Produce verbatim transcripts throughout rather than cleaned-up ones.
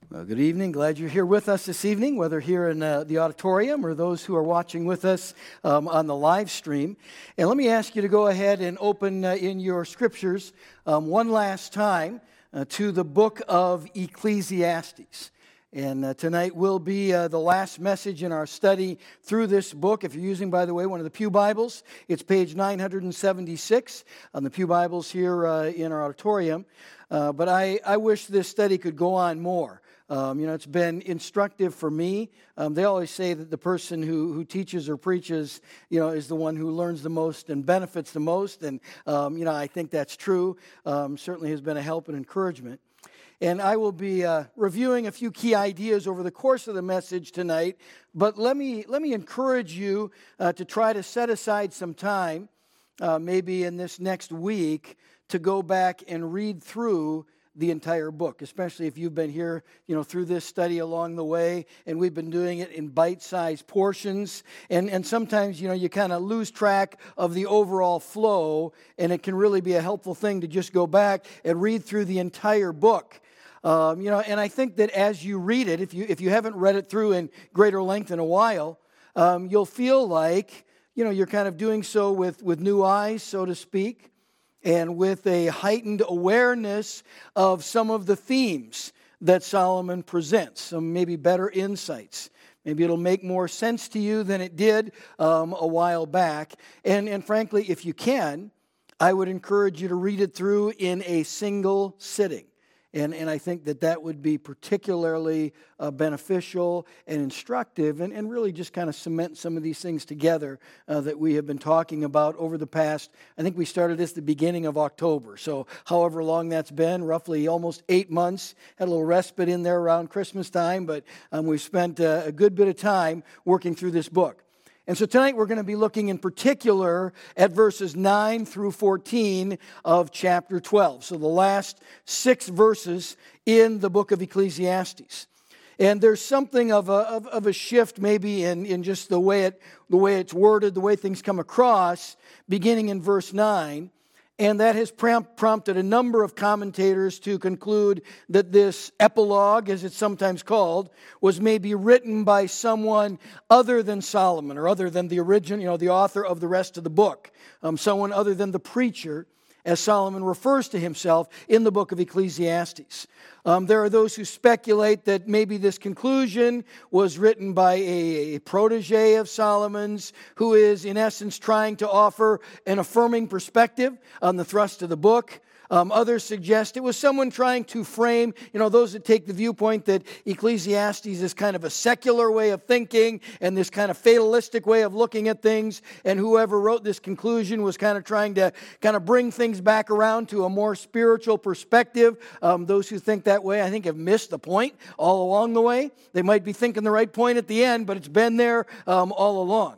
Well, good evening. Glad you're here with us this evening, whether here in uh, the auditorium or those who are watching with us um, on the live stream. And let me ask you to go ahead and open uh, in your scriptures um, one last time uh, to the book of Ecclesiastes. And uh, tonight will be uh, the last message in our study through this book. If you're using, by the way, one of the Pew Bibles, it's page nine seventy-six on the Pew Bibles here uh, in our auditorium. Uh, but I, I wish this study could go on more. Um, you know, it's been instructive for me. Um, they always say that the person who, who teaches or preaches, you know, is the one who learns the most and benefits the most. And, um, you know, I think that's true. Um, certainly has been a help and encouragement. And I will be uh, reviewing a few key ideas over the course of the message tonight. But let me let me encourage you uh, to try to set aside some time, uh, maybe in this next week, to go back and read through the entire book, especially if you've been here, you know, through this study along the way, and we've been doing it in bite-sized portions, and, and sometimes, you know, you kind of lose track of the overall flow, and it can really be a helpful thing to just go back and read through the entire book. Um, you know, and I think that as you read it, if you if you haven't read it through in greater length in a while, um, you'll feel like, you know, you're kind of doing so with, with new eyes, so to speak, and with a heightened awareness of some of the themes that Solomon presents, some maybe better insights. Maybe it'll make more sense to you than it did um, a while back. And, and frankly, if you can, I would encourage you to read it through in a single sitting. And, and I think that that would be particularly uh, beneficial and instructive and, and really just kind of cement some of these things together uh, that we have been talking about over the past, I think we started this at the beginning of October. So however long that's been, roughly almost eight months, had a little respite in there around Christmas time, but um, we've spent uh, a good bit of time working through this book. And so tonight we're going to be looking in particular at verses nine through fourteen of chapter twelve. So the last six verses in the book of Ecclesiastes. And there's something of a, of, of a shift maybe in, in just the way it the way it's worded, the way things come across, beginning in verse nine. And that has prompted a number of commentators to conclude that this epilogue, as it's sometimes called, was maybe written by someone other than Solomon, or other than the original, you know, the author of the rest of the book, um, someone other than the preacher, as Solomon refers to himself in the book of Ecclesiastes. Um, there are those who speculate that maybe this conclusion was written by a, a protege of Solomon's who is, in essence, trying to offer an affirming perspective on the thrust of the book. Um, others suggest it was someone trying to frame, you know, those that take the viewpoint that Ecclesiastes is kind of a secular way of thinking and this kind of fatalistic way of looking at things, and whoever wrote this conclusion was kind of trying to kind of bring things back around to a more spiritual perspective. Um, those who think that way, I think, have missed the point all along the way. They might be thinking the right point at the end, but it's been there um, all along.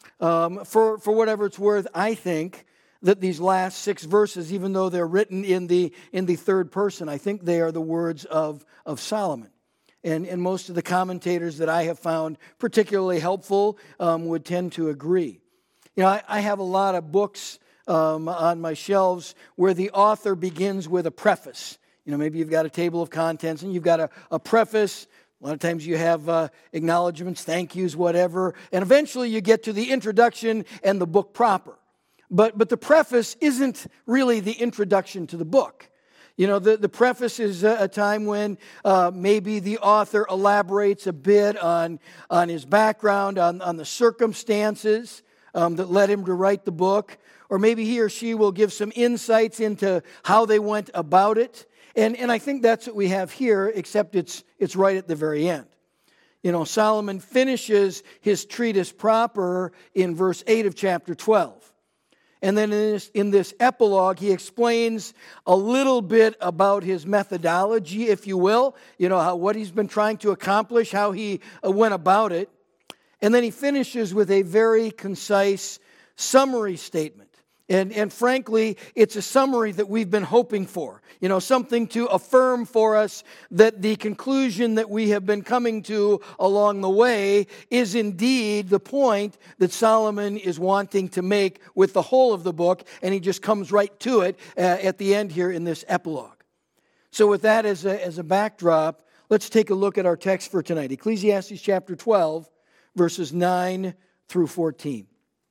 Um, for, for whatever it's worth, I think that these last six verses, even though they're written in the in the third person, I think they are the words of, of Solomon. And, and most of the commentators that I have found particularly helpful um, would tend to agree. You know, I, I have a lot of books um, on my shelves where the author begins with a preface. You know, maybe you've got a table of contents and you've got a, a preface. A lot of times you have uh, acknowledgments, thank yous, whatever. And eventually you get to the introduction and the book proper. But but the preface isn't really the introduction to the book. You know, the, the preface is a, a time when uh, maybe the author elaborates a bit on, on his background, on, on the circumstances um, that led him to write the book. Or maybe he or she will give some insights into how they went about it. And, and I think that's what we have here, except it's it's right at the very end. You know, Solomon finishes his treatise proper in verse eight of chapter twelve. And then in this, in this epilogue, he explains a little bit about his methodology, if you will, you know, how, what he's been trying to accomplish, how he uh, went about it. And then he finishes with a very concise summary statement. And, and frankly, it's a summary that we've been hoping for. You know, something to affirm for us that the conclusion that we have been coming to along the way is indeed the point that Solomon is wanting to make with the whole of the book. And he just comes right to it uh, at the end here in this epilogue. So with that as a, as a backdrop, let's take a look at our text for tonight. Ecclesiastes chapter twelve, verses nine through fourteen.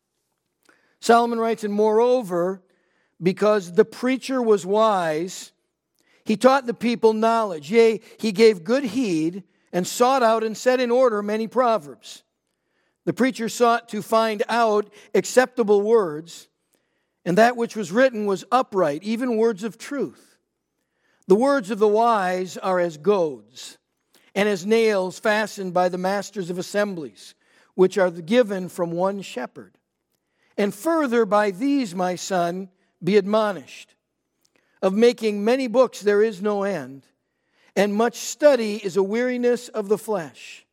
Solomon writes, "And moreover, because the preacher was wise, he taught the people knowledge. Yea, he gave good heed and sought out and set in order many proverbs. The preacher sought to find out acceptable words, and that which was written was upright, even words of truth. The words of the wise are as goads, and as nails fastened by the masters of assemblies, which are given from one shepherd. And further, by these, my son, be admonished. Of making many books there is no end, and much study is a weariness of the flesh.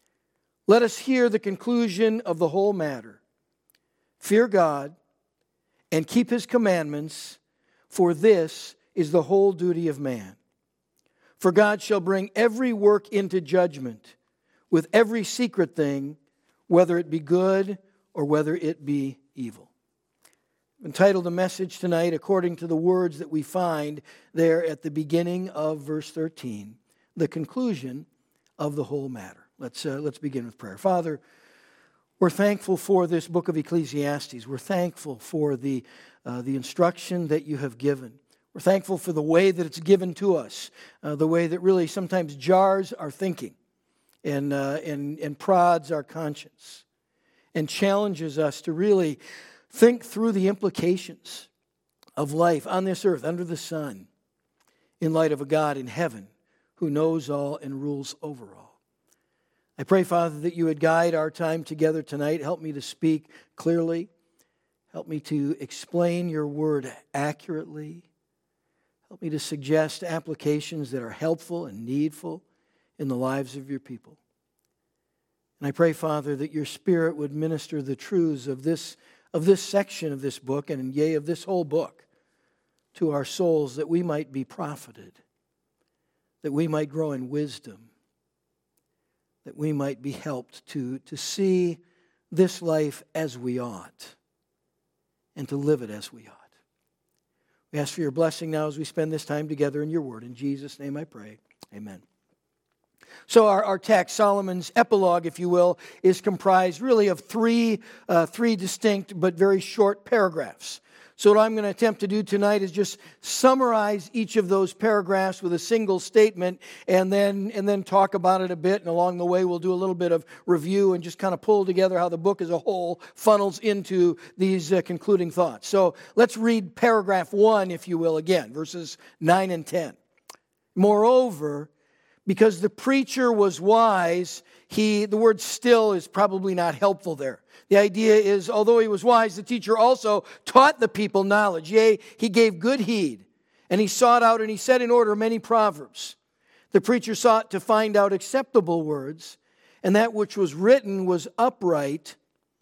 Let us hear the conclusion of the whole matter. Fear God and keep his commandments, for this is the whole duty of man. For God shall bring every work into judgment with every secret thing, whether it be good or whether it be evil." I've entitled the message tonight according to the words that we find there at the beginning of verse thirteen, the conclusion of the whole matter. Let's, uh, let's begin with prayer. Father, we're thankful for this book of Ecclesiastes. We're thankful for the, uh, the instruction that you have given. We're thankful for the way that it's given to us, uh, the way that really sometimes jars our thinking and, uh, and, and prods our conscience and challenges us to really think through the implications of life on this earth, under the sun, in light of a God in heaven who knows all and rules over all. I pray, Father, that you would guide our time together tonight. Help me to speak clearly. Help me to explain your word accurately. Help me to suggest applications that are helpful and needful in the lives of your people. And I pray, Father, that your Spirit would minister the truths of this of this section of this book, and yea, of this whole book, to our souls, that we might be profited, that we might grow in wisdom, that we might be helped to, to see this life as we ought, and to live it as we ought. We ask for your blessing now as we spend this time together in your word. In Jesus' name I pray, amen. So our, our text, Solomon's epilogue, if you will, is comprised really of three, uh, three distinct but very short paragraphs. So what I'm going to attempt to do tonight is just summarize each of those paragraphs with a single statement and then, and then talk about it a bit. And along the way, we'll do a little bit of review and just kind of pull together how the book as a whole funnels into these uh, concluding thoughts. So let's read paragraph one, if you will, again, verses nine and ten. Moreover, because the preacher was wise, he, the word still is probably not helpful there. The idea is, although he was wise, the teacher also taught the people knowledge. Yea, he gave good heed, and he sought out and he set in order many proverbs. The preacher sought to find out acceptable words, and that which was written was upright,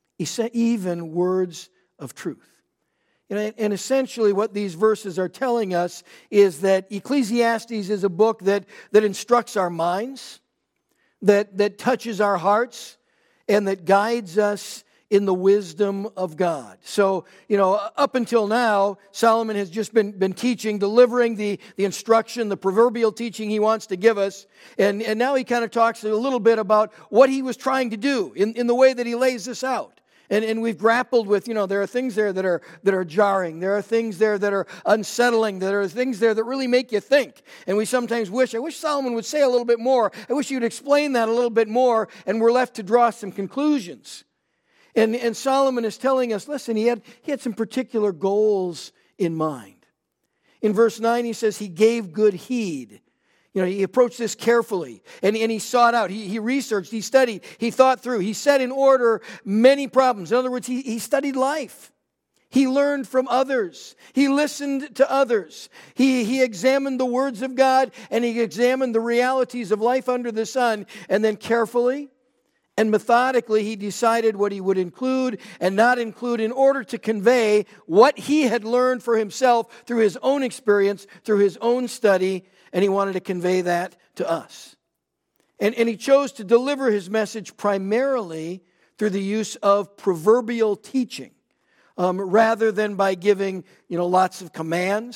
even words of truth. And essentially what these verses are telling us is that Ecclesiastes is a book that, that instructs our minds, that, that touches our hearts, and that guides us in the wisdom of God. So, you know, up until now, Solomon has just been, been teaching, delivering the, the instruction, the proverbial teaching he wants to give us. And, and now he kind of talks a little bit about what he was trying to do in, in the way that he lays this out. And, and we've grappled with, you know, there are things there that are that are jarring. There are things there that are unsettling. There are things there that really make you think. And we sometimes wish, I wish Solomon would say a little bit more. I wish he would explain that a little bit more. And we're left to draw some conclusions. And, and Solomon is telling us, listen, he had, he had some particular goals in mind. In verse nine, he says he gave good heed. You know, he approached this carefully, and, and he sought out, he, he researched, he studied, he thought through, he set in order many problems. In other words, he, he studied life. He learned from others. He listened to others. He, he examined the words of God, and he examined the realities of life under the sun, and then carefully and methodically he decided what he would include and not include in order to convey what he had learned for himself through his own experience, through his own study, and he wanted to convey that to us. And, and he chose to deliver his message primarily through the use of proverbial teaching, um, rather than by giving, you know, lots of commands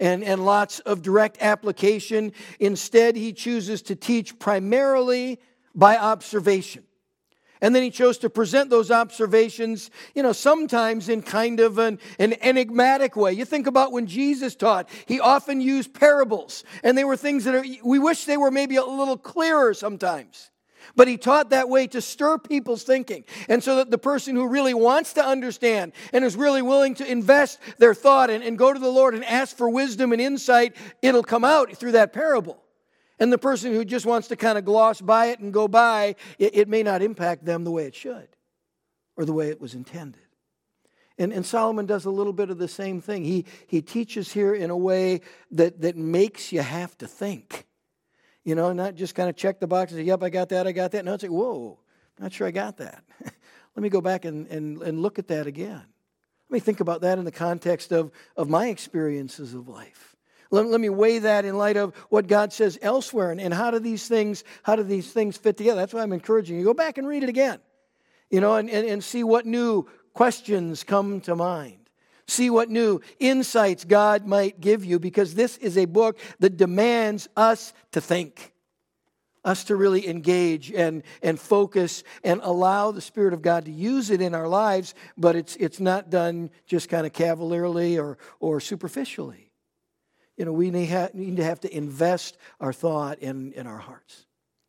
and, and lots of direct application. Instead, he chooses to teach primarily by observation. And then he chose to present those observations, you know, sometimes in kind of an, an enigmatic way. You think about when Jesus taught, he often used parables. And they were things that are, we wish they were maybe a little clearer sometimes. But he taught that way to stir people's thinking. And so that the person who really wants to understand and is really willing to invest their thought and, and go to the Lord and ask for wisdom and insight, it'll come out through that parable. And the person who just wants to kind of gloss by it and go by, it, it may not impact them the way it should or the way it was intended. And, and Solomon does a little bit of the same thing. He, he teaches here in a way that, that makes you have to think. You know, not just kind of check the box and say, yep, I got that, I got that. No, it's like, whoa, not sure I got that. Let me go back and, and, and look at that again. Let me think about that in the context of, of my experiences of life. Let, let me weigh that in light of what God says elsewhere, and, and how do these things, how do these things fit together? That's why I'm encouraging you. Go back and read it again, you know, and, and, and see what new questions come to mind. See what new insights God might give you, because this is a book that demands us to think, us to really engage and, and focus and allow the Spirit of God to use it in our lives, but it's it's not done just kind of cavalierly or, or superficially. You know, we need, ha- need to have to invest our thought in, in our hearts.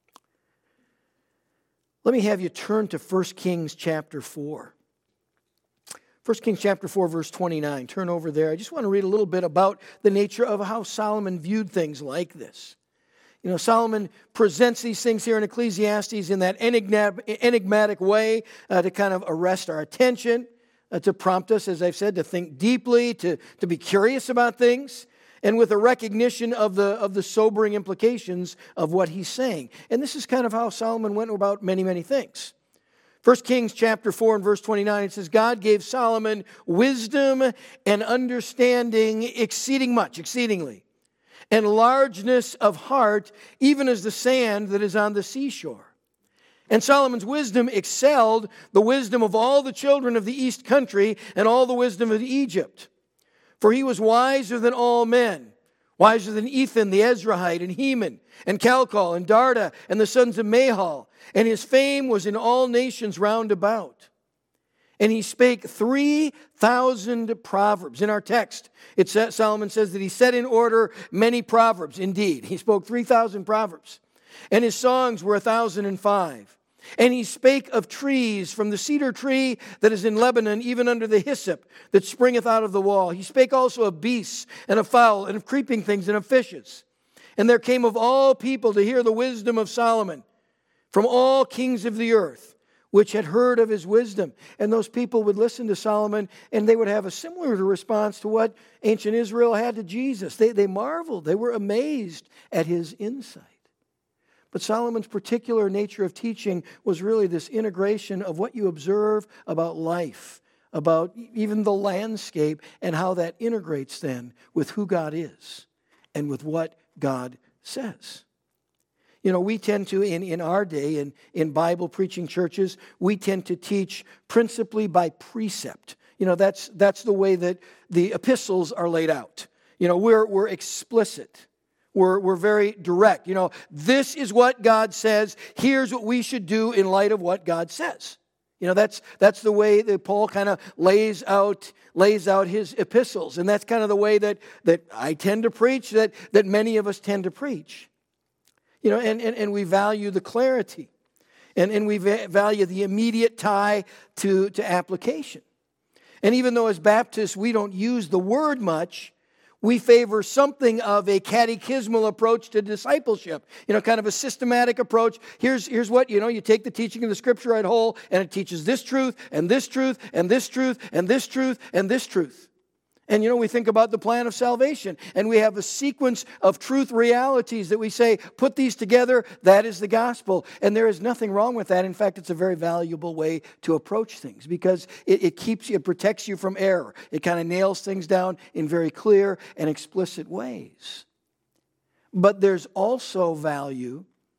Let me have you turn to First Kings chapter four. First Kings chapter four, verse twenty-nine. Turn over there. I just want to read a little bit about the nature of how Solomon viewed things like this. You know, Solomon presents these things here in Ecclesiastes in that enigmatic way uh, to kind of arrest our attention, uh, to prompt us, as I've said, to think deeply, to, to be curious about things, and with a recognition of the, of the sobering implications of what he's saying. And this is kind of how Solomon went about many, many things. First Kings chapter four and verse twenty-nine, it says, God gave Solomon wisdom and understanding exceeding much, exceedingly, and largeness of heart, even as the sand that is on the seashore. And Solomon's wisdom excelled the wisdom of all the children of the east country and all the wisdom of Egypt. For he was wiser than all men, wiser than Ethan the Ezrahite, and Heman, and Calcol, and Darda, and the sons of Mahal. And his fame was in all nations round about. And he spake three thousand proverbs. In our text, it says, Solomon says that he set in order many proverbs. Indeed, he spoke three thousand proverbs. And his songs were a thousand and five. And he spake of trees, from the cedar tree that is in Lebanon, even under the hyssop that springeth out of the wall. He spake also of beasts, and of fowl, and of creeping things, and of fishes. And there came of all people to hear the wisdom of Solomon, from all kings of the earth, which had heard of his wisdom. And those people would listen to Solomon, and they would have a similar response to what ancient Israel had to Jesus. They, they marveled. They were amazed at his insight. But Solomon's particular nature of teaching was really this integration of what you observe about life, about even the landscape, and how that integrates then with who God is and with what God says. You know, we tend to, in, in our day, in, in Bible preaching churches, we tend to teach principally by precept. You know, that's that's the way that the epistles are laid out. You know, we're we're explicit. We're, we're very direct. You know, this is what God says. Here's what we should do in light of what God says. You know, that's that's the way that Paul kind of lays out lays out his epistles. And that's kind of the way that, that I tend to preach, that, that many of us tend to preach. You know, and, and, and we value the clarity. And, and we value the immediate tie to, to application. And even though as Baptists we don't use the word much, we favor something of a catechismal approach to discipleship. You know, kind of a systematic approach. Here's, here's what, you know, you take the teaching of the Scripture at whole, and it teaches this truth, and this truth, and this truth, and this truth, and this truth. And, you know, we think about the plan of salvation, and we have a sequence of truth realities that we say, put these together, that is the gospel. And there is nothing wrong with that. In fact, it's a very valuable way to approach things because it, it keeps you, it protects you from error. It kind of nails things down in very clear and explicit ways. But there's also value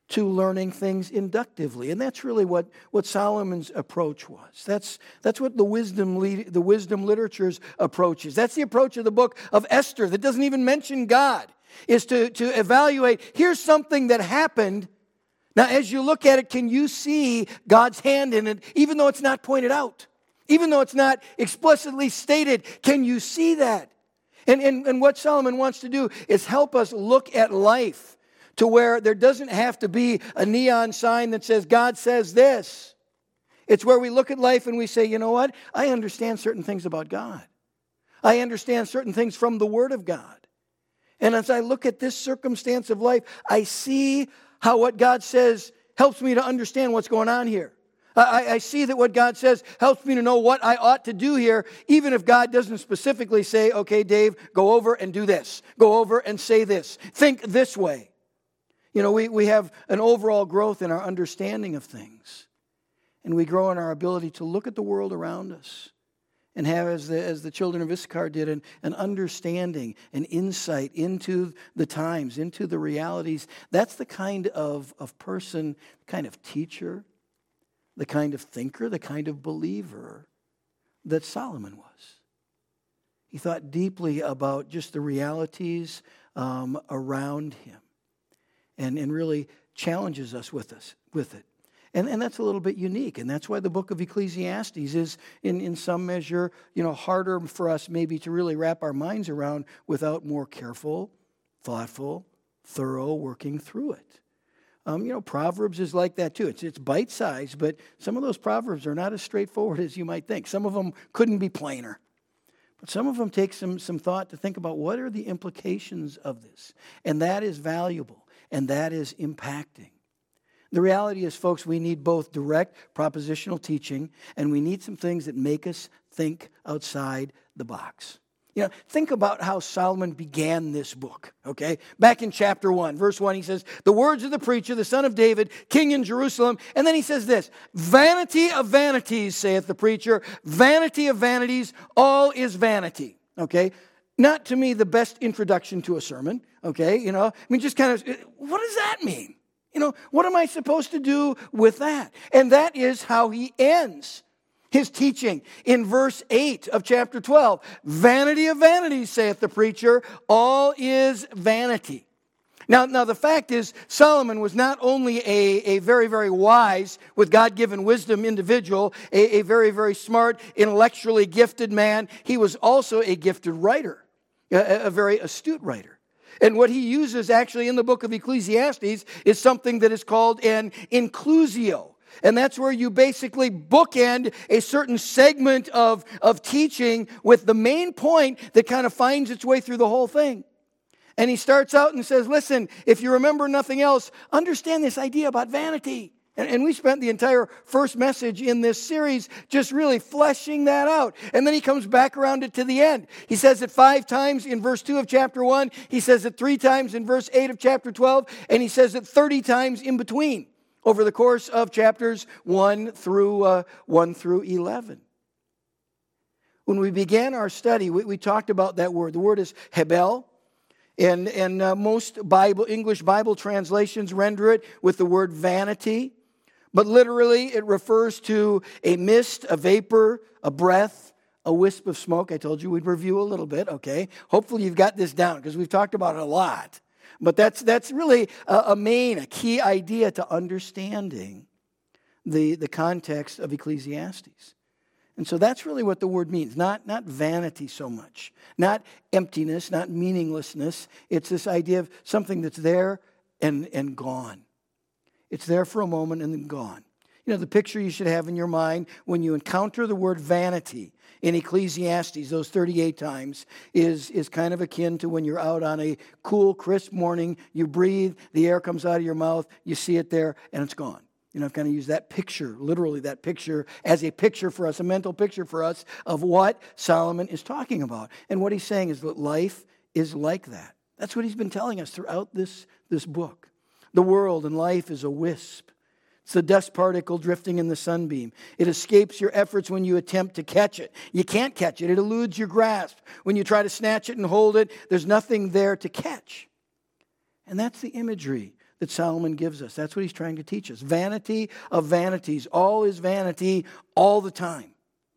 to learning things inductively. And that's really what, what Solomon's approach was. That's, that's what the wisdom, lead, the wisdom literature's approach is. That's the approach of the book of Esther that doesn't even mention God, is to, to evaluate, here's something that happened. Now, as you look at it, can you see God's hand in it, even though it's not pointed out? Even though it's not explicitly stated, can you see that? And, and, and what Solomon wants to do is help us look at life to where there doesn't have to be a neon sign that says, God says this. It's where we look at life and we say, you know what? I understand certain things about God. I understand certain things from the Word of God. And as I look at this circumstance of life, I see how what God says helps me to understand what's going on here. I, I see that what God says helps me to know what I ought to do here, even if God doesn't specifically say, okay, Dave, go over and do this. Go over and say this. Think this way. You know, we, we have an overall growth in our understanding of things. And we grow in our ability to look at the world around us and have, as the, as the children of Issachar did, an, an understanding, an insight into the times, into the realities. That's the kind of, of person, kind of teacher, the kind of thinker, the kind of believer that Solomon was. He thought deeply about just the realities um, around him. And, and really challenges us with us with it. And, and that's a little bit unique. And that's why the book of Ecclesiastes is, in, in some measure, you know, harder for us maybe to really wrap our minds around without more careful, thoughtful, thorough working through it. Um, you know, Proverbs is like that too. It's, it's bite-sized, but some of those Proverbs are not as straightforward as you might think. Some of them couldn't be plainer. But some of them take some, some thought to think about what are the implications of this. And that is valuable. And that is impacting. The reality is, folks, we need both direct propositional teaching and we need some things that make us think outside the box. You know, think about how Solomon began this book, okay? Back in chapter one, verse one, he says, the words of the preacher, the son of David, king in Jerusalem. And then he says this, vanity of vanities, saith the preacher, vanity of vanities, all is vanity, okay? Not to me the best introduction to a sermon, okay? You know, I mean, just kind of, what does that mean? You know, what am I supposed to do with that? And that is how he ends his teaching in verse eight of chapter twelve. Vanity of vanities, saith the preacher, all is vanity. Now, now the fact is, Solomon was not only a, a very, very wise, with God-given wisdom individual, a, a very, very smart, intellectually gifted man, he was also a gifted writer. A, a very astute writer. And what he uses actually in the book of Ecclesiastes is something that is called an inclusio. And that's where you basically bookend a certain segment of, of teaching with the main point that kind of finds its way through the whole thing. And he starts out and says, listen, if you remember nothing else, understand this idea about vanity. And we spent the entire first message in this series just really fleshing that out. And then he comes back around it to the end. He says it five times in verse two of chapter one. He says it three times in verse eight of chapter twelve. And he says it thirty times in between over the course of chapters one through, uh, one through eleven. When we began our study, we, we talked about that word. The word is hebel. And, and uh, most Bible, English Bible translations render it with the word vanity. But literally, it refers to a mist, a vapor, a breath, a wisp of smoke. I told you we'd review a little bit, okay? Hopefully you've got this down because we've talked about it a lot. But that's that's really a, a main, a key idea to understanding the, the context of Ecclesiastes. And so that's really what the word means. Not, not vanity so much. Not emptiness, not meaninglessness. It's this idea of something that's there and, and gone. It's there for a moment and then gone. You know, the picture you should have in your mind when you encounter the word vanity in Ecclesiastes, those thirty-eight times, is, is kind of akin to when you're out on a cool, crisp morning, you breathe, the air comes out of your mouth, you see it there, and it's gone. You know, I've kind of used that picture, literally that picture, as a picture for us, a mental picture for us of what Solomon is talking about. And what he's saying is that life is like that. That's what he's been telling us throughout this, this book. The world and life is a wisp. It's a dust particle drifting in the sunbeam. It escapes your efforts when you attempt to catch it. You can't catch it. It eludes your grasp. When you try to snatch it and hold it, there's nothing there to catch. And that's the imagery that Solomon gives us. That's what he's trying to teach us. Vanity of vanities. All is vanity all the time.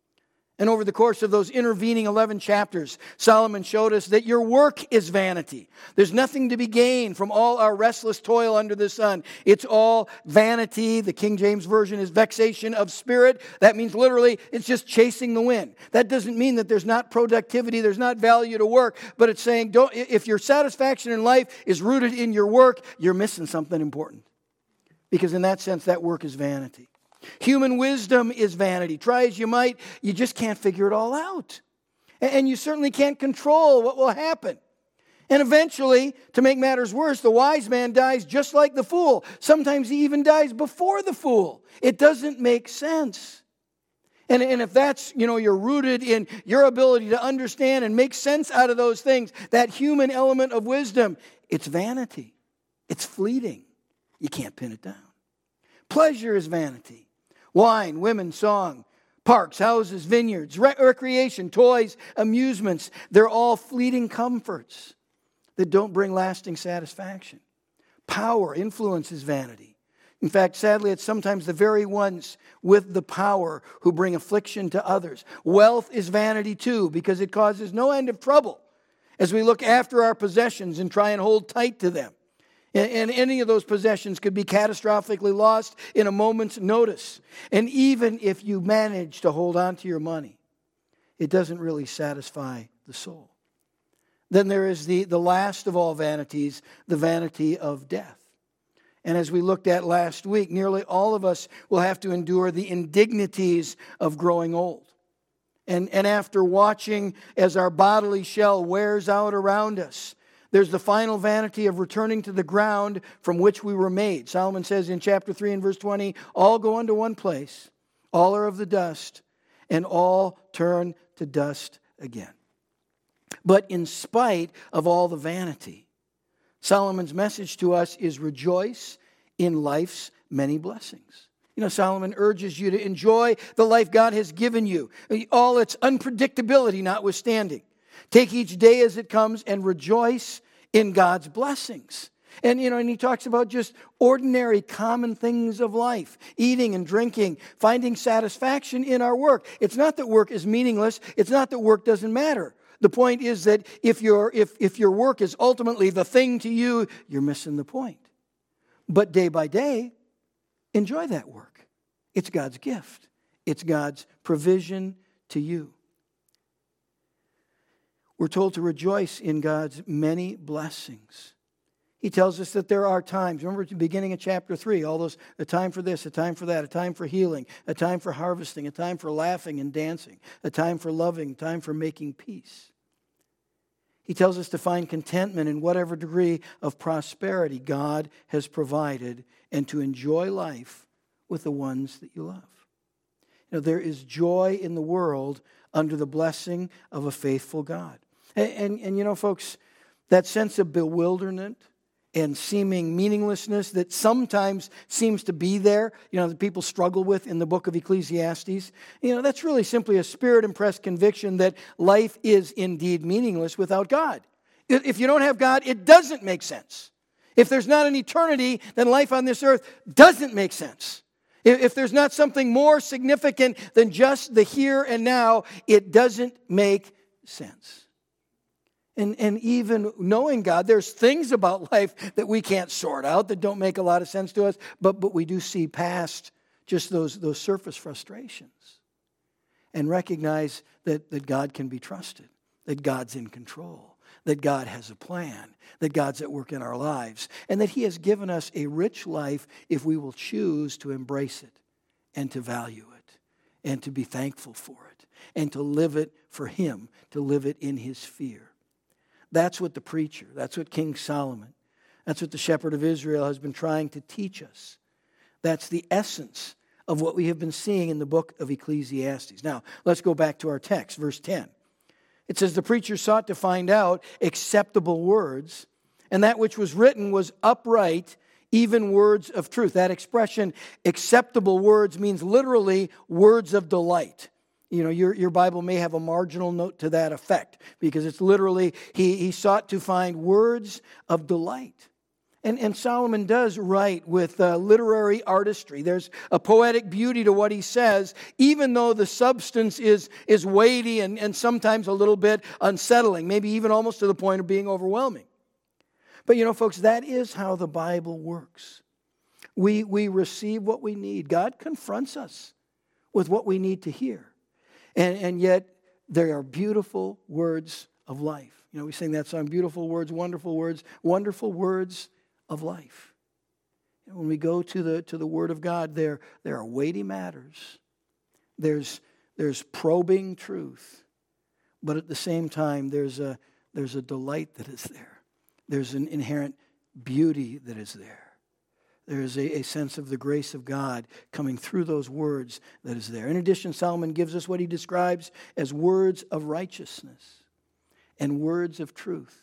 And over the course of those intervening eleven chapters, Solomon showed us that your work is vanity. There's nothing to be gained from all our restless toil under the sun. It's all vanity. The King James Version is vexation of spirit. That means literally it's just chasing the wind. That doesn't mean that there's not productivity, there's not value to work, but it's saying don't, if your satisfaction in life is rooted in your work, you're missing something important. Because in that sense, that work is vanity. Human wisdom is vanity. Try as you might, you just can't figure it all out. And you certainly can't control what will happen. And eventually, to make matters worse, the wise man dies just like the fool. Sometimes he even dies before the fool. It doesn't make sense. And, and if that's, you know, you're rooted in your ability to understand and make sense out of those things, that human element of wisdom, it's vanity. It's fleeting. You can't pin it down. Pleasure is vanity. Wine, women, song, parks, houses, vineyards, rec- recreation, toys, amusements. They're all fleeting comforts that don't bring lasting satisfaction. Power, influence is vanity. In fact, sadly, it's sometimes the very ones with the power who bring affliction to others. Wealth is vanity too, because it causes no end of trouble as we look after our possessions and try and hold tight to them. And any of those possessions could be catastrophically lost in a moment's notice. And even if you manage to hold on to your money, it doesn't really satisfy the soul. Then there is the, the last of all vanities, the vanity of death. And as we looked at last week, nearly all of us will have to endure the indignities of growing old. And, and after watching as our bodily shell wears out around us, there's the final vanity of returning to the ground from which we were made. Solomon says in chapter three and verse twenty, all go unto one place, all are of the dust, and all turn to dust again. But in spite of all the vanity, Solomon's message to us is rejoice in life's many blessings. You know, Solomon urges you to enjoy the life God has given you, all its unpredictability notwithstanding. Take each day as it comes and rejoice in God's blessings. And, you know, and he talks about just ordinary, common things of life, eating and drinking, finding satisfaction in our work. It's not that work is meaningless. It's not that work doesn't matter. The point is that if your if if your work is ultimately the thing to you, you're missing the point. But day by day, enjoy that work. It's God's gift. It's God's provision to you. We're told to rejoice in God's many blessings. He tells us that there are times. Remember at the beginning of chapter three, all those, a time for this, a time for that, a time for healing, a time for harvesting, a time for laughing and dancing, a time for loving, a time for making peace. He tells us to find contentment in whatever degree of prosperity God has provided and to enjoy life with the ones that you love. You know, there is joy in the world under the blessing of a faithful God. And, and, and you know, folks, that sense of bewilderment and seeming meaninglessness that sometimes seems to be there, you know, that people struggle with in the book of Ecclesiastes, you know, that's really simply a spirit-impressed conviction that life is indeed meaningless without God. If you don't have God, it doesn't make sense. If there's not an eternity, then life on this earth doesn't make sense. If there's not something more significant than just the here and now, it doesn't make sense. And, and even knowing God, there's things about life that we can't sort out, that don't make a lot of sense to us, but, but we do see past just those, those surface frustrations and recognize that, that God can be trusted, that God's in control, that God has a plan, that God's at work in our lives, and that He has given us a rich life if we will choose to embrace it and to value it and to be thankful for it and to live it for Him, to live it in His fear. That's what the preacher, that's what King Solomon, that's what the shepherd of Israel has been trying to teach us. That's the essence of what we have been seeing in the book of Ecclesiastes. Now, let's go back to our text, verse ten. It says, the preacher sought to find out acceptable words, and that which was written was upright, even words of truth. That expression, acceptable words, means literally words of delight. You know, your, your Bible may have a marginal note to that effect because it's literally, he, he sought to find words of delight. And, and Solomon does write with uh, literary artistry. There's a poetic beauty to what he says, even though the substance is, is weighty and, and sometimes a little bit unsettling, maybe even almost to the point of being overwhelming. But you know, folks, that is how the Bible works. We, we receive what we need. God confronts us with what we need to hear. And, and yet, there are beautiful words of life. You know, we sing that song, beautiful words, wonderful words, wonderful words of life. And when we go to the to the Word of God, there, there are weighty matters. There's, there's probing truth. But at the same time, there's a, there's a delight that is there. There's an inherent beauty that is there. There is a, a sense of the grace of God coming through those words that is there. In addition, Solomon gives us what he describes as words of righteousness and words of truth.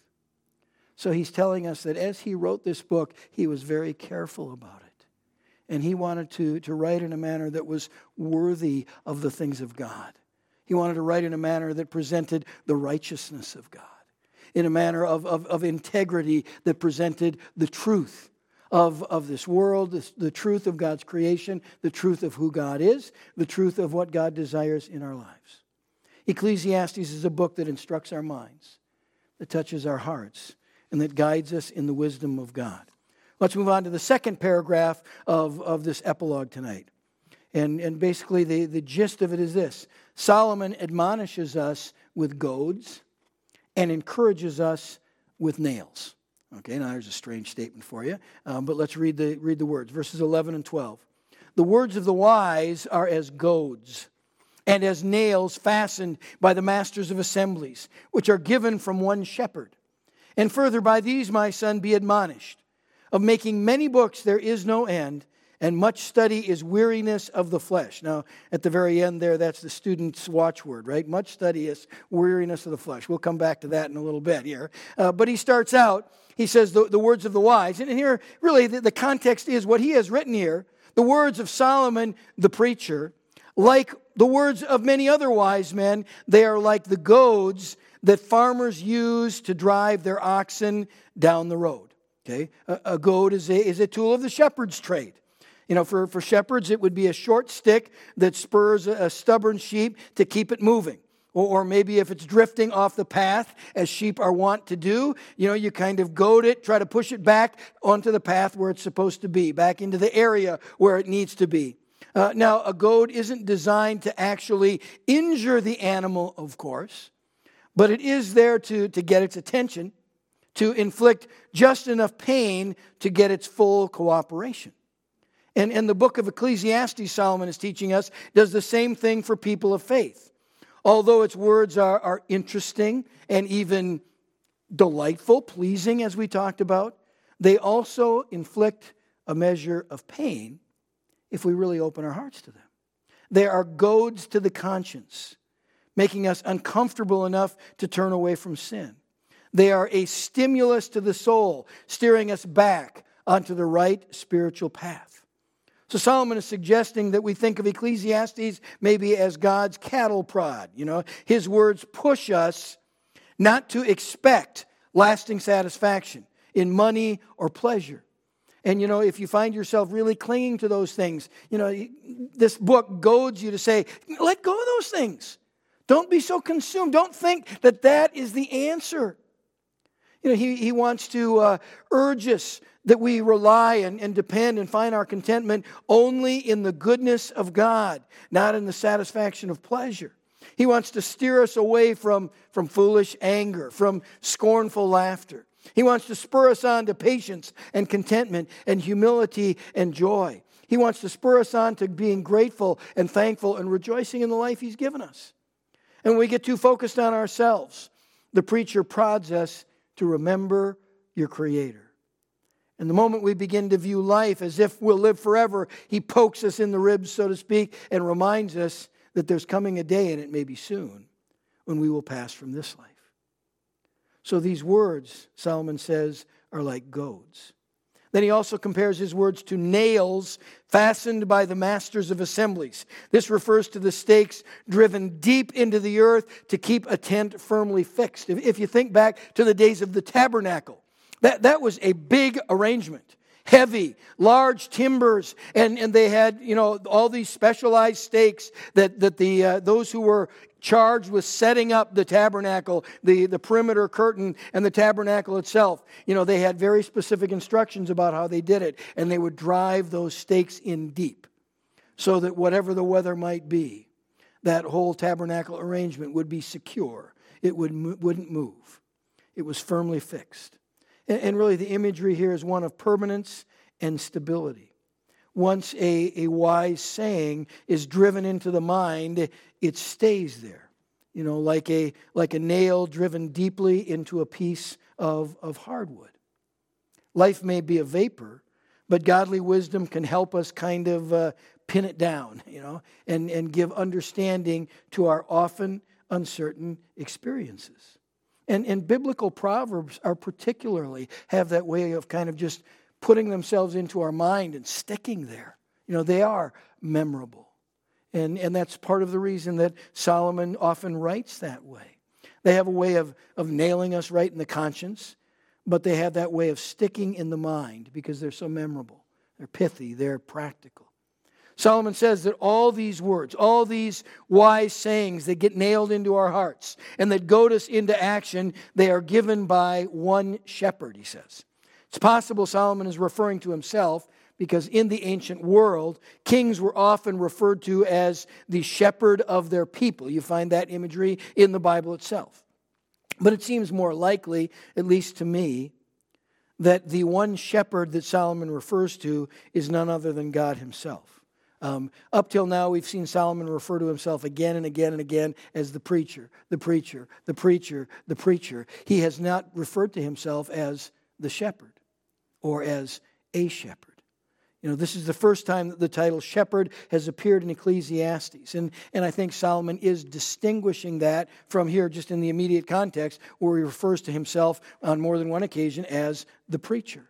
So he's telling us that as he wrote this book, he was very careful about it. And he wanted to, to write in a manner that was worthy of the things of God. He wanted to write in a manner that presented the righteousness of God, in a manner of, of, of integrity that presented the truth of, of this world, this, the truth of God's creation, the truth of who God is, the truth of what God desires in our lives. Ecclesiastes is a book that instructs our minds, that touches our hearts, and that guides us in the wisdom of God. Let's move on to the second paragraph of, of this epilogue tonight. And, and basically the, the gist of it is this. Solomon admonishes us with goads and encourages us with nails. Okay, now there's a strange statement for you, um, but let's read the, read the words. Verses eleven and twelve. The words of the wise are as goads, and as nails fastened by the masters of assemblies, which are given from one shepherd. And further, by these, my son, be admonished. Of making many books there is no end, and much study is weariness of the flesh. Now, at the very end there, that's the student's watchword, right? Much study is weariness of the flesh. We'll come back to that in a little bit here. Uh, but he starts out, he says, the, the words of the wise. And here, really, the, the context is what he has written here, the words of Solomon, the preacher, like the words of many other wise men, they are like the goads that farmers use to drive their oxen down the road. Okay, a, a goad is a, is a tool of the shepherd's trade. You know, for, for shepherds, it would be a short stick that spurs a, a stubborn sheep to keep it moving. Or, or maybe if it's drifting off the path, as sheep are wont to do, you know, you kind of goad it, try to push it back onto the path where it's supposed to be, back into the area where it needs to be. Uh, now, a goad isn't designed to actually injure the animal, of course, but it is there to, to get its attention, to inflict just enough pain to get its full cooperation. And, and the book of Ecclesiastes, Solomon is teaching us, does the same thing for people of faith. Although its words are, are interesting and even delightful, pleasing, as we talked about, they also inflict a measure of pain if we really open our hearts to them. They are goads to the conscience, making us uncomfortable enough to turn away from sin. They are a stimulus to the soul, steering us back onto the right spiritual path. So Solomon is suggesting that we think of Ecclesiastes maybe as God's cattle prod. You know, his words push us not to expect lasting satisfaction in money or pleasure. And, you know, if you find yourself really clinging to those things, you know, this book goads you to say, let go of those things. Don't be so consumed. Don't think that that is the answer. You know, he, he wants to uh, urge us that we rely and, and depend and find our contentment only in the goodness of God, not in the satisfaction of pleasure. He wants to steer us away from, from foolish anger, from scornful laughter. He wants to spur us on to patience and contentment and humility and joy. He wants to spur us on to being grateful and thankful and rejoicing in the life He's given us. And when we get too focused on ourselves, the preacher prods us to remember your Creator. And the moment we begin to view life as if we'll live forever, he pokes us in the ribs, so to speak, and reminds us that there's coming a day, and it may be soon, when we will pass from this life. So these words, Solomon says, are like goads. Then he also compares his words to nails fastened by the masters of assemblies. This refers to the stakes driven deep into the earth to keep a tent firmly fixed. If, if you think back to the days of the tabernacle, That, that was a big arrangement. Heavy, large timbers, and, and they had, you know, all these specialized stakes that, that the uh, those who were charged with setting up the tabernacle, the, the perimeter curtain and the tabernacle itself, you know, they had very specific instructions about how they did it, and they would drive those stakes in deep so that whatever the weather might be, that whole tabernacle arrangement would be secure. It would, wouldn't move. It was firmly fixed. And really the imagery here is one of permanence and stability. Once a, a wise saying is driven into the mind, it stays there. You know, like a, like a nail driven deeply into a piece of, of hardwood. Life may be a vapor, but godly wisdom can help us kind of uh, pin it down, you know, and, and give understanding to our often uncertain experiences. And, and biblical proverbs are particularly have that way of kind of just putting themselves into our mind and sticking there. You know, they are memorable. And, and that's part of the reason that Solomon often writes that way. They have a way of, of nailing us right in the conscience, but they have that way of sticking in the mind because they're so memorable. They're pithy, they're practical. Solomon says that all these words, all these wise sayings that get nailed into our hearts and that goad us into action, they are given by one shepherd, he says. It's possible Solomon is referring to himself because in the ancient world, kings were often referred to as the shepherd of their people. You find that imagery in the Bible itself. But it seems more likely, at least to me, that the one shepherd that Solomon refers to is none other than God himself. Um, up till now, we've seen Solomon refer to himself again and again and again as the preacher, the preacher, the preacher, the preacher. He has not referred to himself as the shepherd or as a shepherd. You know, this is the first time that the title shepherd has appeared in Ecclesiastes. And, and I think Solomon is distinguishing that from here just in the immediate context where he refers to himself on more than one occasion as the preacher.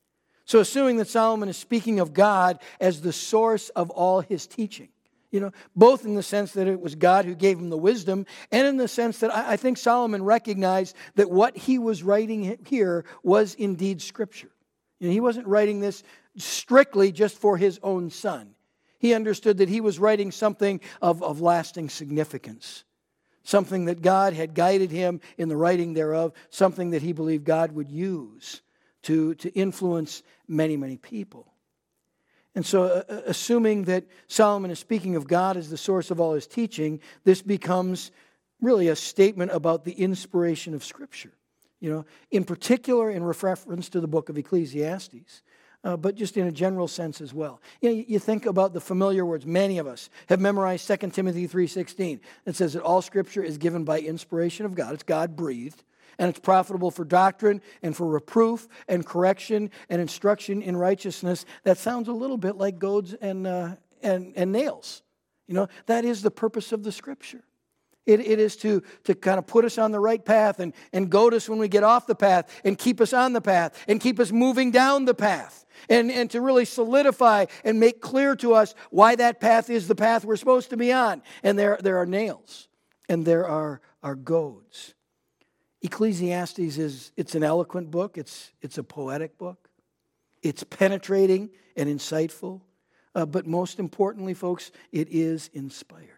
So assuming that Solomon is speaking of God as the source of all his teaching, you know, both in the sense that it was God who gave him the wisdom and in the sense that I think Solomon recognized that what he was writing here was indeed Scripture. You know, he wasn't writing this strictly just for his own son. He understood that he was writing something of, of lasting significance, something that God had guided him in the writing thereof, something that he believed God would use to, to influence many, many people. And so uh, assuming that Solomon is speaking of God as the source of all his teaching, this becomes really a statement about the inspiration of Scripture. You know, in particular in reference to the book of Ecclesiastes, uh, but just in a general sense as well. You know, you, you think about the familiar words. Many of us have memorized Second Timothy three sixteen. It says that all Scripture is given by inspiration of God. It's God-breathed. And it's profitable for doctrine and for reproof and correction and instruction in righteousness. That sounds a little bit like goads and, uh, and, and nails. You know, that is the purpose of the Scripture. It, it is to, to kind of put us on the right path and, and goad us when we get off the path and keep us on the path and keep us moving down the path. And, and to really solidify and make clear to us why that path is the path we're supposed to be on. And there, there are nails and there are, are goads. Ecclesiastes is, it's an eloquent book. It's, it's a poetic book. It's penetrating and insightful. Uh, but most importantly, folks, it is inspired.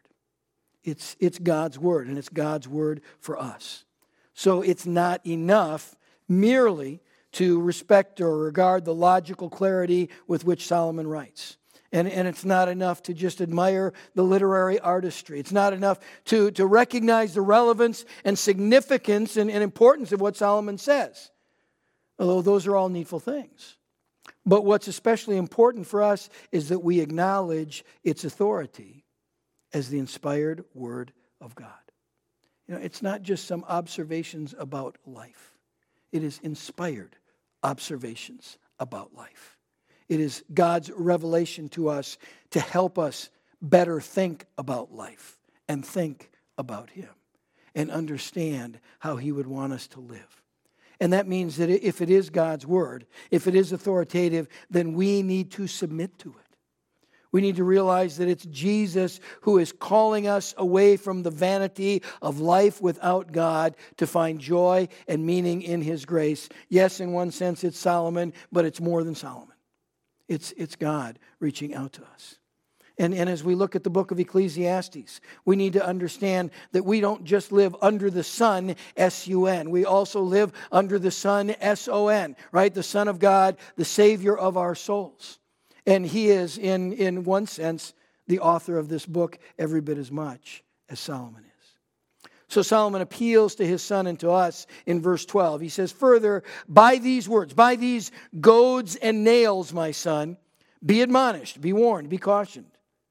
It's, it's God's word, and it's God's word for us. So it's not enough merely to respect or regard the logical clarity with which Solomon writes. And, and it's not enough to just admire the literary artistry. It's not enough to, to recognize the relevance and significance and, and importance of what Solomon says. Although those are all needful things. But what's especially important for us is that we acknowledge its authority as the inspired word of God. You know, it's not just some observations about life. It is inspired observations about life. It is God's revelation to us to help us better think about life and think about Him and understand how He would want us to live. And that means that if it is God's word, if it is authoritative, then we need to submit to it. We need to realize that it's Jesus who is calling us away from the vanity of life without God to find joy and meaning in His grace. Yes, in one sense it's Solomon, but it's more than Solomon. It's, it's God reaching out to us. And, and as we look at the book of Ecclesiastes, we need to understand that we don't just live under the sun, S U N. We also live under the Son, S O N, right? The Son of God, the Savior of our souls. And He is, in, in one sense, the author of this book every bit as much as Solomon is. So Solomon appeals to his son and to us in verse twelve. He says, further, by these words, by these goads and nails, my son, be admonished, be warned, be cautioned.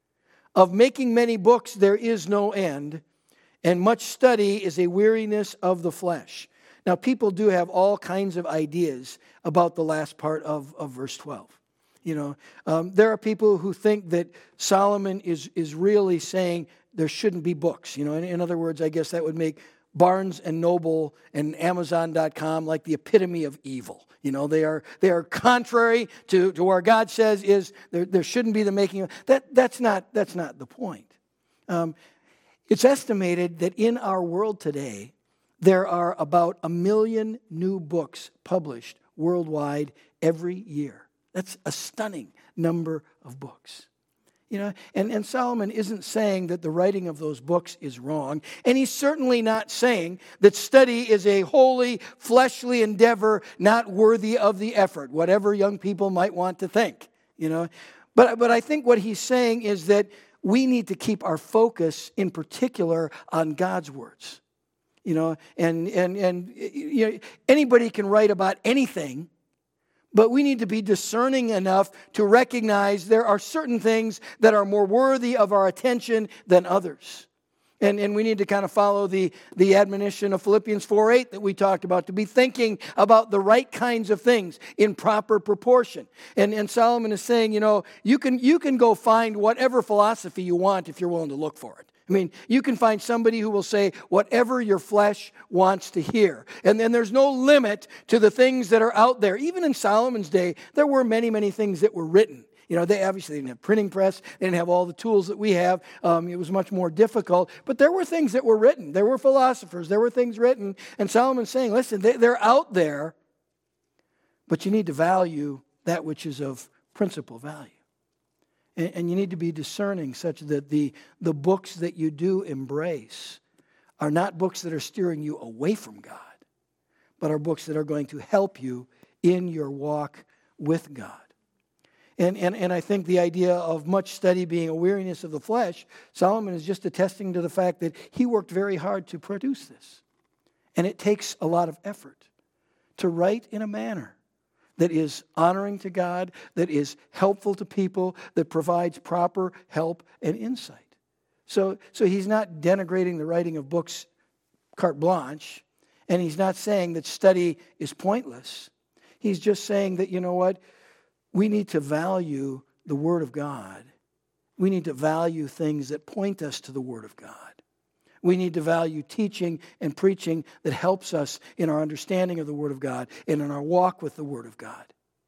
Of making many books there is no end, and much study is a weariness of the flesh. Now, people do have all kinds of ideas about the last part of, of verse twelve. You know, um, there are people who think that Solomon is, is really saying there shouldn't be books. You know, in, in other words, I guess that would make Barnes and Noble and Amazon dot com like the epitome of evil. You know, they are they are contrary to, to where God says is there, there shouldn't be the making of that. That's not that's not the point. Um, it's estimated that in our world today there are about a million new books published worldwide every year. That's a stunning number of books. You know, and, and Solomon isn't saying that the writing of those books is wrong. And he's certainly not saying that study is a holy, fleshly endeavor not worthy of the effort, whatever young people might want to think, you know. But, but I think what he's saying is that we need to keep our focus in particular on God's words. You know, and, and, and you know, anybody can write about anything. But we need to be discerning enough to recognize there are certain things that are more worthy of our attention than others. And, and we need to kind of follow the, the admonition of Philippians four eight that we talked about, to be thinking about the right kinds of things in proper proportion. And, and Solomon is saying, you know, you can, you can go find whatever philosophy you want if you're willing to look for it. I mean, you can find somebody who will say whatever your flesh wants to hear. And then there's no limit to the things that are out there. Even in Solomon's day, there were many, many things that were written. You know, they obviously didn't have printing press. They didn't have all the tools that we have. Um, it was much more difficult. But there were things that were written. There were philosophers. There were things written. And Solomon's saying, listen, they, they're out there, but you need to value that which is of principal value. And you need to be discerning such that the, the books that you do embrace are not books that are steering you away from God, but are books that are going to help you in your walk with God. And, and, and I think the idea of much study being a weariness of the flesh, Solomon is just attesting to the fact that he worked very hard to produce this. And it takes a lot of effort to write in a manner that is honoring to God, that is helpful to people, that provides proper help and insight. So, so he's not denigrating the writing of books carte blanche, and he's not saying that study is pointless. He's just saying that, you know what, we need to value the Word of God. We need to value things that point us to the Word of God. We need to value teaching and preaching that helps us in our understanding of the Word of God and in our walk with the Word of God.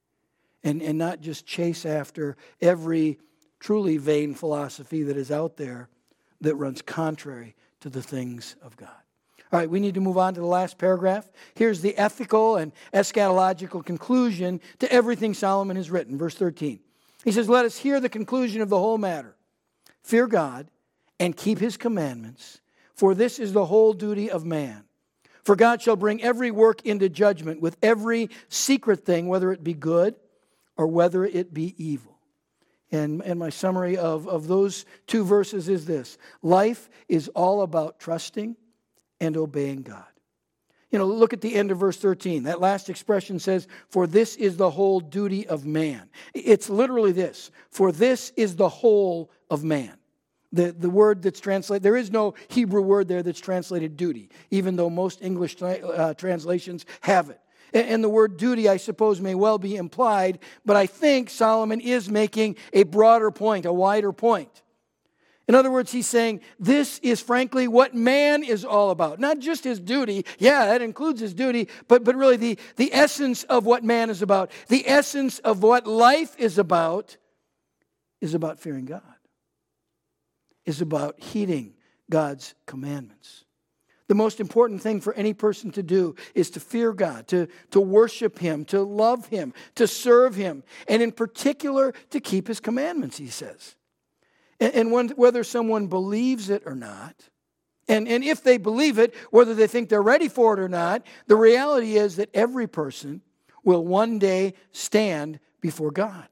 And, and not just chase after every truly vain philosophy that is out there that runs contrary to the things of God. All right, we need to move on to the last paragraph. Here's the ethical and eschatological conclusion to everything Solomon has written. Verse thirteen. He says, let us hear the conclusion of the whole matter. Fear God and keep His commandments, for this is the whole duty of man. For God shall bring every work into judgment with every secret thing, whether it be good or whether it be evil. And, and my summary of, of those two verses is this. Life is all about trusting and obeying God. You know, look at the end of verse thirteen. That last expression says, for this is the whole duty of man. It's literally this. For this is the whole of man. The, the word that's translated, there is no Hebrew word there that's translated duty, even though most English tra- uh, translations have it. And, and the word duty, I suppose, may well be implied, but I think Solomon is making a broader point, a wider point. In other words, he's saying this is frankly what man is all about. Not just his duty. Yeah, that includes his duty, but, but really the, the essence of what man is about. The essence of what life is about is about fearing God, is about heeding God's commandments. The most important thing for any person to do is to fear God, to, to worship Him, to love Him, to serve Him, and in particular, to keep His commandments, he says. And, and when, whether someone believes it or not, and, and if they believe it, whether they think they're ready for it or not, the reality is that every person will one day stand before God,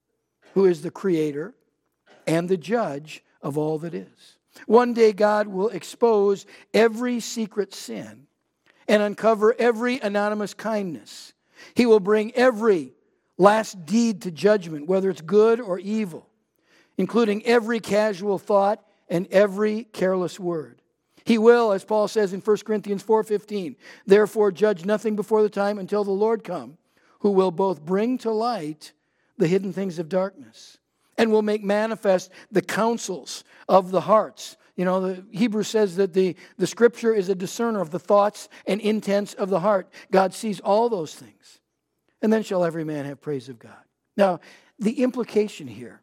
who is the creator and the judge of all that is. One day God will expose every secret sin and uncover every anonymous kindness. He will bring every last deed to judgment, whether it's good or evil, including every casual thought and every careless word. He will, as Paul says in First Corinthians four fifteen, therefore judge nothing before the time until the Lord come, who will both bring to light the hidden things of darkness and will make manifest the counsels of the hearts. You know, the Hebrew says that the, the Scripture is a discerner of the thoughts and intents of the heart. God sees all those things. And then shall every man have praise of God. Now, the implication here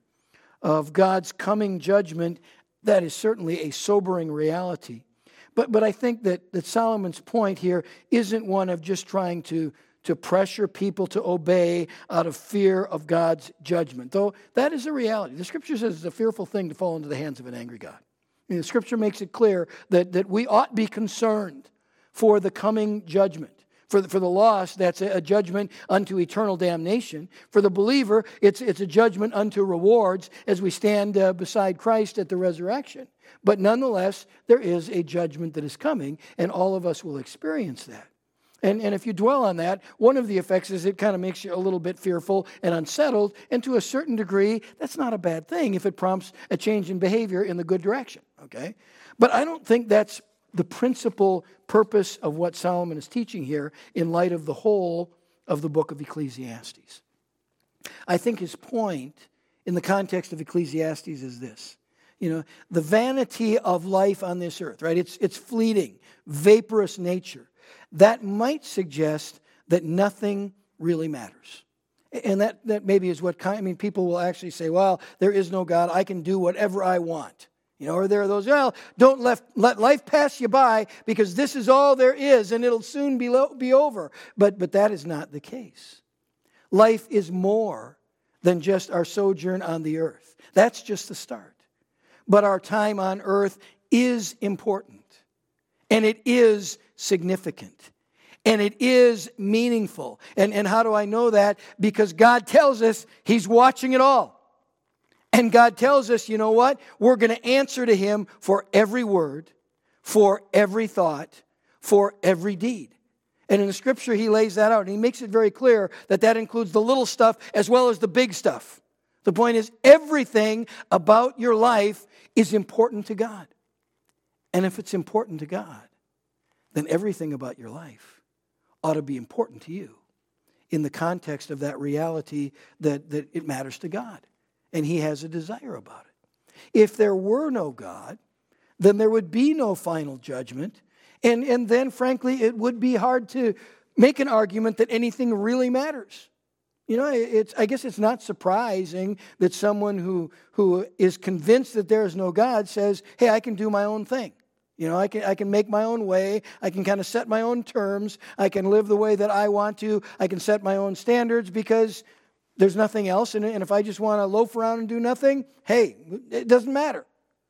of God's coming judgment, that is certainly a sobering reality. But, but I think that, that Solomon's point here isn't one of just trying to to pressure people to obey out of fear of God's judgment. Though that is a reality. The Scripture says it's a fearful thing to fall into the hands of an angry God. And the Scripture makes it clear that, that we ought be concerned for the coming judgment. For the, for the lost, that's a, a judgment unto eternal damnation. For the believer, it's, it's a judgment unto rewards as we stand uh, beside Christ at the resurrection. But nonetheless, there is a judgment that is coming, and all of us will experience that. And, and if you dwell on that, one of the effects is it kind of makes you a little bit fearful and unsettled. And to a certain degree, that's not a bad thing if it prompts a change in behavior in the good direction. Okay? But I don't think that's the principal purpose of what Solomon is teaching here in light of the whole of the book of Ecclesiastes. I think his point in the context of Ecclesiastes is this. You know, the vanity of life on this earth, right? It's, it's fleeting, vaporous nature. That might suggest that nothing really matters. And that, that maybe is what kind, I mean, people will actually say, well, there is no God. I can do whatever I want. You know, or there are those, well, don't let, let life pass you by because this is all there is and it'll soon be, lo- be over. But, but that is not the case. Life is more than just our sojourn on the earth. That's just the start. But our time on earth is important. And it is significant. And it is meaningful. And, and how do I know that? Because God tells us He's watching it all. And God tells us, you know what? We're going to answer to Him for every word, for every thought, for every deed. And in the Scripture, He lays that out. And He makes it very clear that that includes the little stuff as well as the big stuff. The point is, everything about your life is important to God. And if it's important to God, then everything about your life ought to be important to you in the context of that reality that, that it matters to God. And He has a desire about it. If there were no God, then there would be no final judgment. And, and then, frankly, it would be hard to make an argument that anything really matters. You know, it's, I guess it's not surprising that someone who, who is convinced that there is no God says, hey, I can do my own thing. You know, I can I can make my own way. I can kind of set my own terms. I can live the way that I want to. I can set my own standards because there's nothing else. And, and if I just want to loaf around and do nothing, hey, it doesn't matter.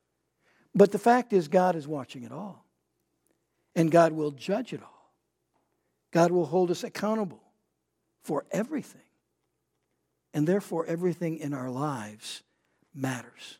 But the fact is, God is watching it all. And God will judge it all. God will hold us accountable for everything. And therefore, everything in our lives matters.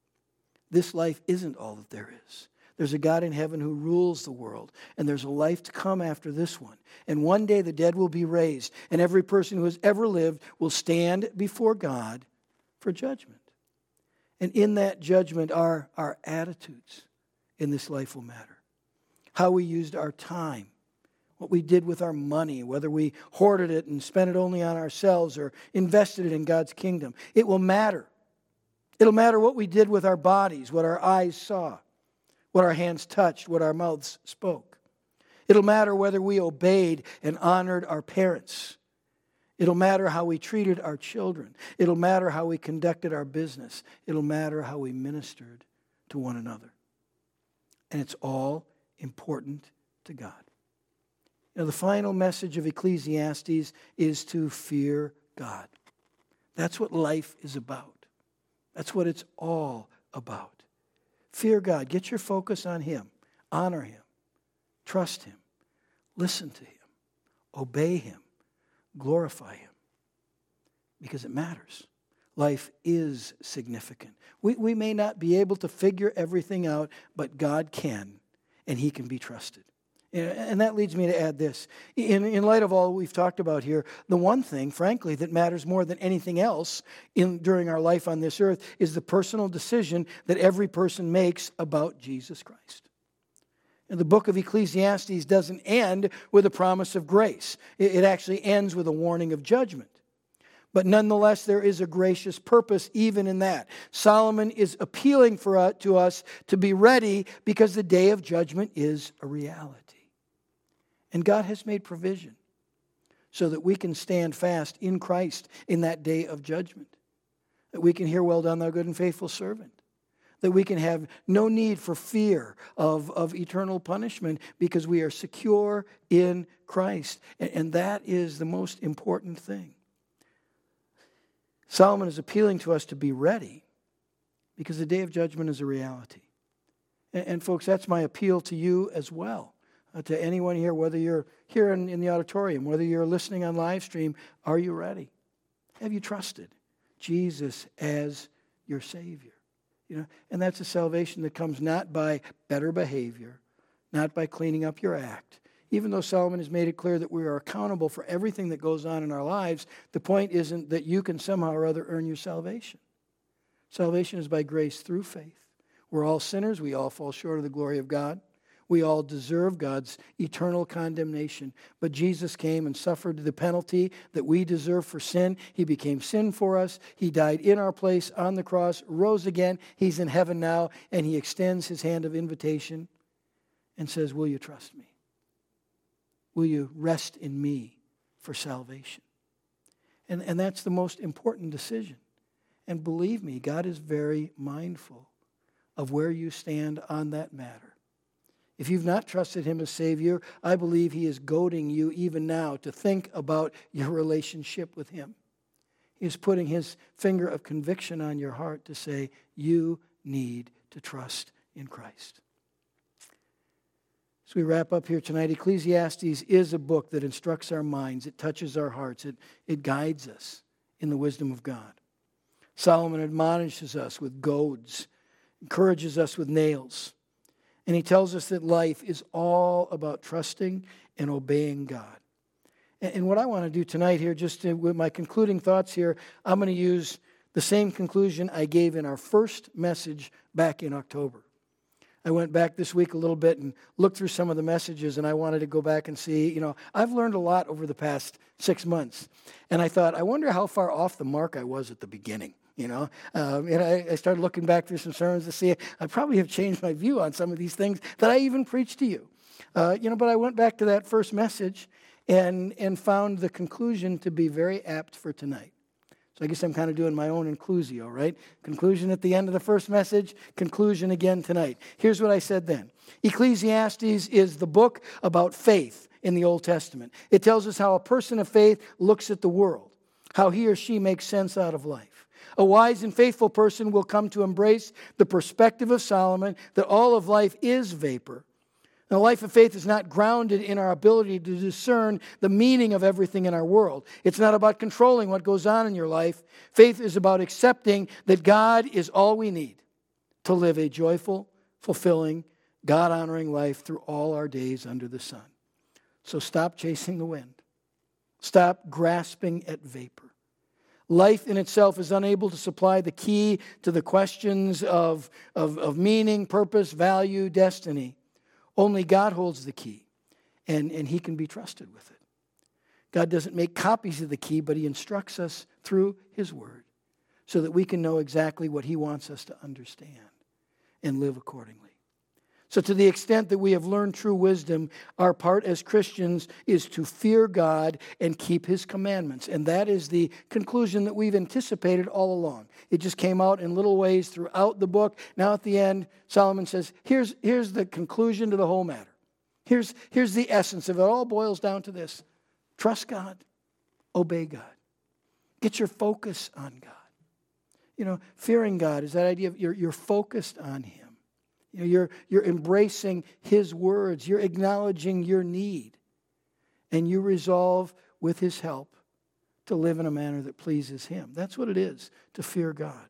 This life isn't all that there is. There's a God in heaven who rules the world, and there's a life to come after this one. And one day the dead will be raised, and every person who has ever lived will stand before God for judgment. And in that judgment, our, our attitudes in this life will matter. How we used our time, what we did with our money, whether we hoarded it and spent it only on ourselves or invested it in God's kingdom. It will matter. It'll matter what we did with our bodies, what our eyes saw, what our hands touched, what our mouths spoke. It'll matter whether we obeyed and honored our parents It'll matter how we treated our children. It'll matter how we conducted our business. It'll matter how we ministered to one another. And it's all important to God. You know, the final message of Ecclesiastes is to fear God. That's what life is about. That's what it's all about. Fear God. Get your focus on Him. Honor Him. Trust Him. Listen to Him. Obey Him. Glorify Him. Because it matters. Life is significant. We, we may not be able to figure everything out, but God can, and He can be trusted. And that leads me to add this. In, in light of all we've talked about here, the one thing, frankly, that matters more than anything else in, during our life on this earth is the personal decision that every person makes about Jesus Christ. And the book of Ecclesiastes doesn't end with a promise of grace. It, it actually ends with a warning of judgment. But nonetheless, there is a gracious purpose even in that. Solomon is appealing for us, to us to be ready because the day of judgment is a reality. And God has made provision so that we can stand fast in Christ in that day of judgment. That we can hear, well done, thou good and faithful servant. That we can have no need for fear of, of eternal punishment because we are secure in Christ. And, and that is the most important thing. Solomon is appealing to us to be ready because the day of judgment is a reality. And, and folks, that's my appeal to you as well. Uh, to anyone here, whether you're here in, in the auditorium, whether you're listening on live stream, are you ready? Have you trusted Jesus as your Savior? You know, and that's a salvation that comes not by better behavior, not by cleaning up your act. Even though Solomon has made it clear that we are accountable for everything that goes on in our lives, the point isn't that you can somehow or other earn your salvation. Salvation is by grace through faith. We're all sinners. We all fall short of the glory of God. We all deserve God's eternal condemnation. But Jesus came and suffered the penalty that we deserve for sin. He became sin for us. He died in our place on the cross, rose again. He's in heaven now, and He extends His hand of invitation and says, will you trust me? Will you rest in me for salvation? And, and that's the most important decision. And believe me, God is very mindful of where you stand on that matter. If you've not trusted Him as Savior, I believe He is goading you even now to think about your relationship with Him. He is putting His finger of conviction on your heart to say, you need to trust in Christ. As we wrap up here tonight, Ecclesiastes is a book that instructs our minds. It touches our hearts. It, it guides us in the wisdom of God. Solomon admonishes us with goads, encourages us with nails. And he tells us that life is all about trusting and obeying God. And, and what I want to do tonight here, just to, with my concluding thoughts here, I'm going to use the same conclusion I gave in our first message back in October. I went back this week a little bit and looked through some of the messages, and I wanted to go back and see, you know, I've learned a lot over the past six months. And I thought, I wonder how far off the mark I was at the beginning. You know, um, and I, I started looking back through some sermons to see I probably have changed my view on some of these things that I even preached to you. Uh, you know, but I went back to that first message and and found the conclusion to be very apt for tonight. So I guess I'm kind of doing my own inclusio, right? Conclusion at the end of the first message, conclusion again tonight. Here's what I said then. Ecclesiastes is the book about faith in the Old Testament. It tells us how a person of faith looks at the world, how he or she makes sense out of life. A wise and faithful person will come to embrace the perspective of Solomon that all of life is vapor. And a life of faith is not grounded in our ability to discern the meaning of everything in our world. It's not about controlling what goes on in your life. Faith is about accepting that God is all we need to live a joyful, fulfilling, God-honoring life through all our days under the sun. So stop chasing the wind. Stop grasping at vapor. Life in itself is unable to supply the key to the questions of, of, of meaning, purpose, value, destiny. Only God holds the key, and, and He can be trusted with it. God doesn't make copies of the key, but He instructs us through His Word so that we can know exactly what He wants us to understand and live accordingly. So to the extent that we have learned true wisdom, our part as Christians is to fear God and keep his commandments. And that is the conclusion that we've anticipated all along. It just came out in little ways throughout the book. Now at the end, Solomon says, here's, here's the conclusion to the whole matter. Here's, here's the essence of it. It all boils down to this. Trust God. Obey God. Get your focus on God. You know, fearing God is that idea of you're, you're focused on him. You know, you're, you're embracing his words. You're acknowledging your need. And you resolve with his help to live in a manner that pleases him. That's what it is to fear God.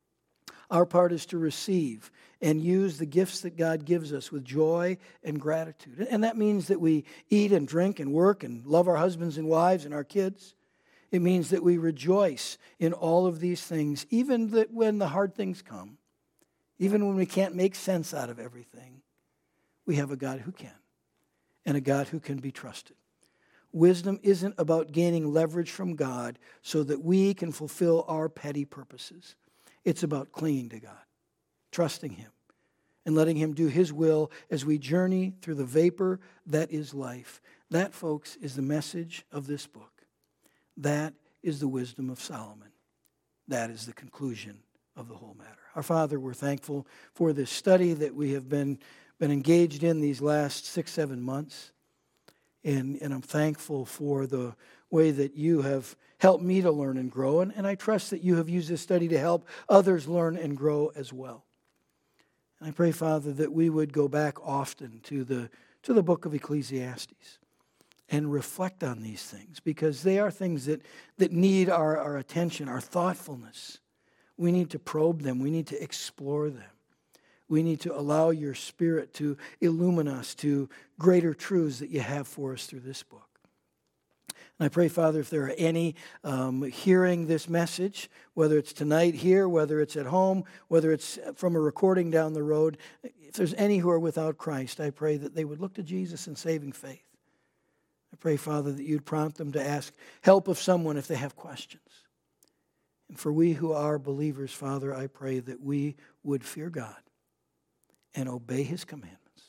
Our part is to receive and use the gifts that God gives us with joy and gratitude. And that means that we eat and drink and work and love our husbands and wives and our kids. It means that we rejoice in all of these things, even that when the hard things come. Even when we can't make sense out of everything, we have a God who can, and a God who can be trusted. Wisdom isn't about gaining leverage from God so that we can fulfill our petty purposes. It's about clinging to God, trusting him, and letting him do his will as we journey through the vapor that is life. That, folks, is the message of this book. That is the wisdom of Solomon. That is the conclusion of the whole matter. Our Father, we're thankful for this study that we have been, been engaged in these last six, seven months. And, and I'm thankful for the way that you have helped me to learn and grow. And, and I trust that you have used this study to help others learn and grow as well. And I pray, Father, that we would go back often to the, to the book of Ecclesiastes and reflect on these things, because they are things that, that need our, our attention, our thoughtfulness. We need to probe them. We need to explore them. We need to allow your Spirit to illumine us to greater truths that you have for us through this book. And I pray, Father, if there are any um, hearing this message, whether it's tonight here, whether it's at home, whether it's from a recording down the road, if there's any who are without Christ, I pray that they would look to Jesus in saving faith. I pray, Father, that you'd prompt them to ask help of someone if they have questions. And for we who are believers, Father, I pray that we would fear God and obey his commandments,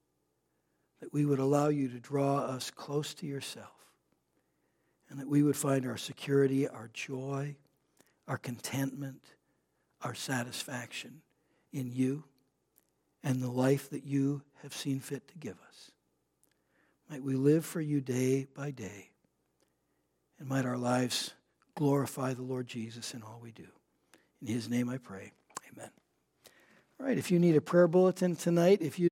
that we would allow you to draw us close to yourself, and that we would find our security, our joy, our contentment, our satisfaction in you and the life that you have seen fit to give us. Might we live for you day by day, and might our lives glorify the Lord Jesus in all we do. In his name I pray. Amen. All right, if you need a prayer bulletin tonight, if you